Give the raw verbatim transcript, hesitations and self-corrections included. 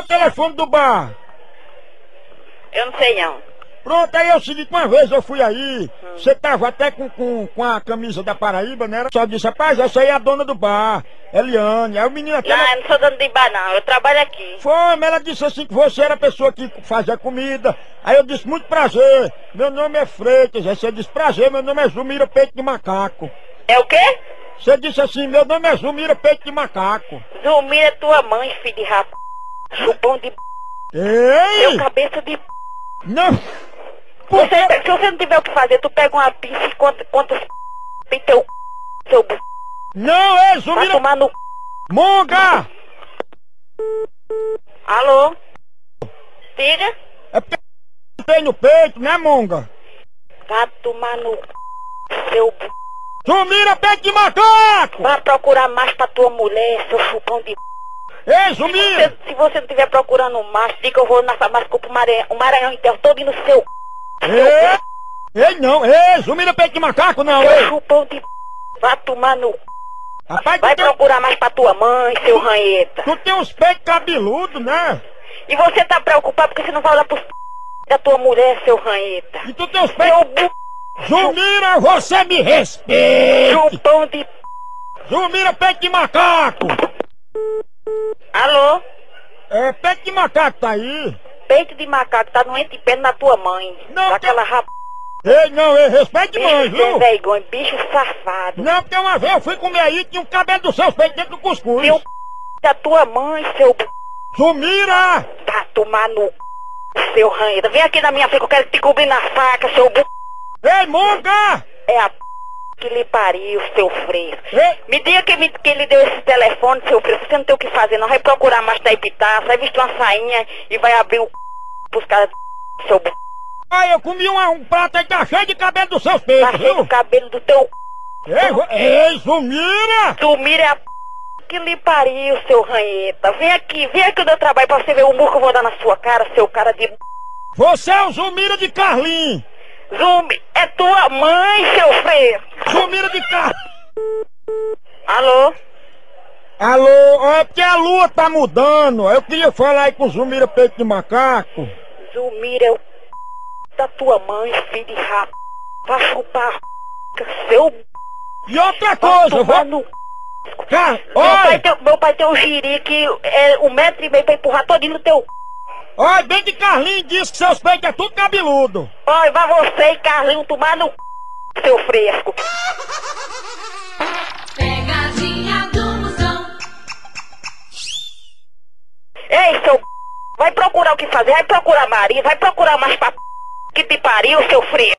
telefone do bar. Eu não sei não. Pronto, aí é o seguinte, uma vez eu fui aí, você hum. tava até com, com, com a camisa da Paraíba, né? Só disse, rapaz, essa aí é a dona do bar, Eliane. Aí o menino até... Não, eu não sou dona de bar não, eu trabalho aqui. Foi, mas ela disse assim que você era a pessoa que fazia comida. Aí eu disse, muito prazer, meu nome é Freitas. Aí você disse, prazer, meu nome é Zumira Peito de Macaco. É o quê? Você disse assim, meu nome é Zumira Peito de Macaco. Zumira é tua mãe, filho de rap... chupão de... Ei! Seu cabeça de... Não! Você, se você não tiver o que fazer, tu pega uma pinça e conta quantos tem teu seu b... Não, é Zumira... Vai tomar no... Monga! Alô? Diga? É porque tem no peito, né, Monga? Vai tomar no... seu b... Zumira Peito de Macaco! Vai procurar mais pra tua mulher, seu chupão de... Ei, Zumira! Se você, se você não estiver procurando um macho, diga que eu vou na farmácia comprar o Maranhão, o Maranhão inteiro todo no seu... Ei, ei, não, ei, Zumira Peito de Macaco não, seu ei! chupão de... Vai tomar no... Rapaz, vai tem... procurar mais pra tua mãe, seu ranheta. Tu tem uns peitos cabeludos, né? E você tá preocupado porque você não vai olhar pros... da tua mulher, seu ranheta. E tu tem uns peitos... Seu bu... Zumira, você me respeita! Chupão de... Zumira Peito de Macaco! Alô? É, Peito de Macaco tá aí? Peito de macaco, tá doente e pé na tua mãe. Não, daquela tem... rap... Ei, não, ei, respeite mãe, bicho viu? vergonha, bicho safado. Não, porque uma vez eu fui comer aí e tinha um cabelo dos seus peitos dentro do cuscuz. Seu da tua mãe, seu... Zumira! Tá tomar no... seu ranheta. Vem aqui na minha frente que eu quero te cobrir na faca, seu... Ei, Monga! É a... que lhe pariu, seu fresco. Ei. Me diga que, me, que ele deu esse telefone, seu fresco. Você não tem o que fazer, não. Vai procurar mais da Epitácio, vai vestir uma sainha e vai abrir o... pros caras do seu... Ai, eu comi uma, um prato aí que tá cheio de cabelo dos seus peitos, tá cheio viu? do cabelo do teu... Ei, ei, Zumira! Zumira é a... que lhe pariu, seu ranheta. Vem aqui, vem aqui onde eu trabalho pra você ver o murro que eu vou dar na sua cara, seu cara de... Você é o Zumira de Carlim! Zumbi, é tua mãe, seu fresco! Zumira de Carlim! Alô? Alô, é porque a lua tá mudando. Eu queria falar aí com o Zumira Peito de Macaco. Zumira é o... da tua mãe, filho de rap... pra chupar seu... E outra coisa, vou... no... Cara, meu, olha... pai tem, meu pai tem um giri que é um metro e meio pra empurrar todinho no teu... Olha, bem que Carlinhos disse que seus peitos é tudo cabeludo. Olha, vai você e Carlinho tomar no... seu fresco. Pegadinha do Musão. Ei, seu... vai procurar o que fazer, vai procurar marido, vai procurar mais pra... que te pariu, seu fresco.